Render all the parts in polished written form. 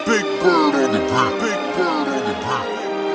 Big bird on the beat. Big bird on the beat.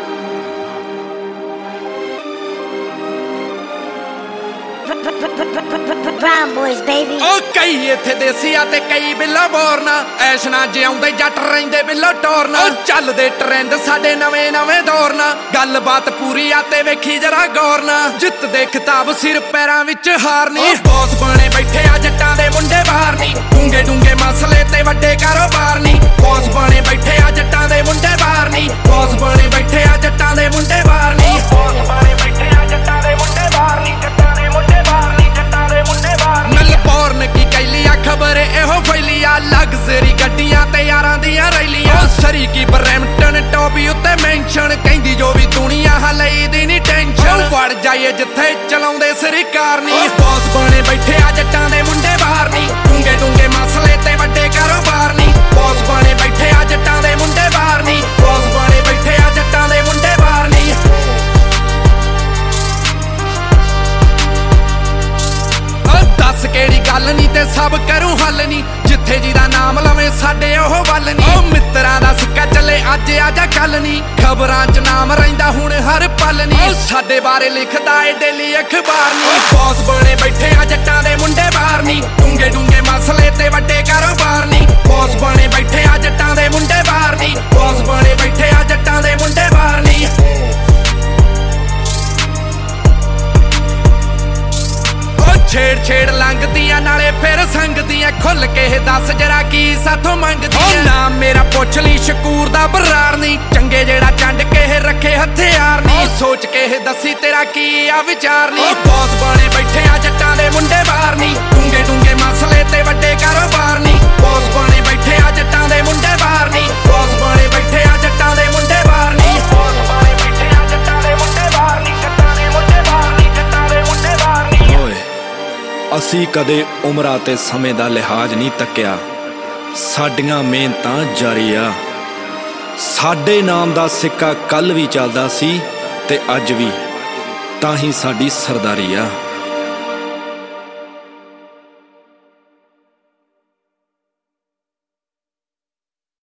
Brown boys, baby. ਓ ਕਈ ਇੱਥੇ ਦੇਸੀਆ ਤੇ ਕਈ ਬਿੱਲਾ ਬੋਰਨਾ ਐਸ਼ ਨਾ ਜਿਉਂਦੇ ਜੱਟ ਰਹਿੰਦੇ ਬਿੱਲੋ ਟੋਰਨਾ ਓ ਚੱਲਦੇ ਟ੍ਰੈਂਡ ਸਾਡੇ ਨਵੇਂ ਨਵੇਂ ਦੌਰ ਨਾ ਗੱਲਬਾਤ ਪੂਰੀ ਆ ਤੇ ਵੇਖੀ ਜਰਾ ਗੌਰ ਨਾ ਜਿੱਤ ਦੇ ਖਿਤਾਬ ਸਿਰ ਪੈਰਾਂ ਵਿੱਚ ਹਾਰਨੀ ਬੌਸ ਬਣੇ ਬੈਠੇ ਆ ਜੱਟਾਂ ਦੇ ਮੁੰਡੇ ਬਾਹਰ ਨਹੀਂ ਡੂੰਗੇ ਡੂੰਗੇ ਮਸਲੇ ਤੇ ਵੱਡੇ ਕਾਰੋਬਾਰ ਨਹੀਂ ਬੌਸ ਬਣੇ ਬੈਠੇ ਆ ਜੱਟਾਂ ਦੇ ਮੁੰਡੇ ਬਾਹਰ ਨਹੀਂ ਬੌਸ ਬਣੇ ਬੈਠੇ ਆ ਜੱਟਾਂ ਦੇ ਮੁੰਡੇ ਬਾਹਰ ਨਹੀਂ ਬੌਸ ਬਣੇ ਬੈਠੇ ਆ ਜੱਟਾਂ ਦੇ ਮੁੰਡੇ ਬਾਹਰ ਨਹੀਂ ਜੱਟਾਂ ਦੇ ਮੁੰਡੇ ਬਾਹਰ ਨਹੀਂ ਜੱਟਾਂ ਦੇ ਮੁੰਡੇ ਬਾਹਰ ਮੈਲਬੌਰਨ ਕੀ ਕਹਿਲੀ ਆ ਖਬਰ ਇਹੋ ਫੈਲੀ ਆ ਲਗਜ਼ਰੀ ਗੱਡੀਆਂ ਤੇ ਯਾਰਾਂ ਦੀਆਂ ਰੈਲੀਆਂ ਸਰੀ ਕੀ ਬਰੈਂਪਟਨ ਟੋਪੀ ਉੱਤੇ ਮੈਂਸ਼ਨ ਕਹਿੰਦੀ ਜੋ ਵੀ ਦੁਨੀਆ ਹਲਈ ਦੀ ਨਹੀਂ ਟੈਨਸ਼ਨ ਵੜ ਜਾਈਏ ਜਿੱਥੇ ਚਲਾਉਂਦੇ ਸਰਕਾਰ ਨਹੀਂ ਬੌਸ ਬਣੇ ਬੈਠੇ ਆ ਜੱਟਾਂ ਦੇ ਮੁੰਡੇ ਬਾਹਰ ਨਹੀਂ ਡੂੰਗੇ ਡੂੰਗੇ ਮਸਲੇ ਤੇ ਵੱਡੇ ਕਾਰੋਬਾਰ ਨਹੀਂ ਬੌਸ ਬਣੇ ਬੈਠੇ ਆ ਜੱਟਾਂ ਦੇ ਮੁੰਡੇ ਬਾਹਰ ਨਹੀਂ ਬੌਸ ਬਣੇ ਬੈਠੇ ਆ ਜੱਟਾਂ ਦੇ ਮੁੰਡੇ ਬਾਹਰ ਨਹੀਂ ਦੱਸ ਕਿਹੜੀ ਗੱਲ ਨਹੀਂ ਤੇ ਸਭ ਕਰੂੰ ਹੱਲ ਨਹੀਂ ਜਿੱਥੇ ਜਿਹਦਾ ਨਾਮ ਲਵੇਂ ਸਾਡੇ ਉਹ ਵੱਲ ਨਹੀਂ ਉਹ ਮਿੱਤਰਾਂ ਦਾ ਸਿੱਕਾ ਚੱਲੇ ਅੱਜ ਆ ਜਾਂ ਕੱਲ ਨਹੀਂ ਖਬਰਾਂ 'ਚ ਨਾਮ ਰਹਿੰਦਾ ਹੁਣ ਹਰ ਪਲ ਨਹੀਂ ਸਾਡੇ ਬਾਰੇ ਲਿਖਦਾ ਏ ਡੇਲੀ ਅਖਬਾਰ ਨਹੀਂ ਬੌਸ ਬਣੇ ਬੈਠੇ ਆ ਜੱਟਾਂ ਦੇ ਮੁੰਡੇ ਬਾਹਰ ਨਹੀਂ ਡੂੰਗੇ ਡੂੰਗੇ ਮਸਲੇ ਤੇ ਵੱਡੇ ਕਾਰੋਬਾਰ ਨਹੀਂ ਬੌਸ ਬਣੇ ਬੈਠੇ ਆ ਜੱਟਾਂ ਦੇ ਮੁੰਡੇ ਬਾਹਰ ਨਹੀਂ ਬੌਸ ਬਣੇ ਬੈਠੇ ਆ ਜੱਟਾਂ ਦੇ ਮੁੰਡੇ ਬਾਹਰ ਨਹੀਂ ਛੇੜ ਛੇੜ ਲੰਘਦੀਆਂ ਨਾਲੇ ਫਿਰ ਸੰਗਦੀਆਂ ਖੁੱਲ ਕੇ ਦੱਸ ਜਰਾ ਕੀ ਸਾਥੋਂ ਮੰਗਦੀਆਂ ਨਾ ਮੇਰਾ ਪੁੱਛ ਲਈ ਸ਼ਕੂਰ ਦਾ ਬਰਾਰ ਨਹੀਂ ਚੰਗੇ ਜਿਹੜਾ ਚੰਡ ਕੇ ਰੱਖੇ ਹਥਿਆਰ ਨਹੀਂ ਸੋਚ ਕੇ ਦੱਸੀ ਤੇਰਾ ਕੀ ਆ ਵਿਚਾਰ ਨਹੀਂ ਬੌਸ ਬਣੇ ਬੈਠੇ ਆ ਜੱਟਾਂ ਦੇ ਮੁੰਡੇ ਬਾਹਰ ਨਹੀਂ ਡੂੰਗੇ ਡੂੰਗੇ ਮਸਲੇ ਤੇ ਵੱਡੇ ਕਾਰੋਬਾਰ ਨਹੀਂ ਬੌਸ ਬਣੇ ਬੈਠੇ ਆ ਜੱਟਾਂ ਦੇ ਮੁੰਡੇ ਬਾਹਰ ਨਹੀਂ ਬੌਸ ਬਣੇ ਬੈਠੇ ਆ ਜੱਟਾਂ ਦੇ ਮੁੰਡੇ ਬਾਹਰ ਨਹੀਂ ਬੌਸ ਬਣੇ ਬੈਠੇ ਆ ਜੱਟਾਂ ਦੇ ਮੁੰਡੇ ਬਾਹਰ ਨਹੀਂ ਜੱਟਾਂ ਦੇ ਮੁੰਡੇ ਬਾਹਰ ਨਹੀਂ ਜੱਟਾਂ ਦੇ ਮੁੰਡੇ ਬਾਹਰ ਨਹੀਂ ਓਏ ਅਸੀਂ ਕਦੇ ਉਮਰਾਂ ਤੇ ਸਮੇਂ ਦਾ ਲਿਹਾਜ਼ ਨਹੀਂ ਤੱਕਿਆ ਸਾਡੀਆਂ ਮਿਹਨਤਾਂ ਜਾਰੀ ਆ ਸਾਡੇ ਨਾਮ ਦਾ ਸਿੱਕਾ ਕੱਲ ਵੀ ਚੱਲਦਾ ਸੀ ਤੇ ਅੱਜ ਵੀ ਤਾਂ ਹੀ ਸਾਡੀ ਸਰਦਾਰੀ ਆ।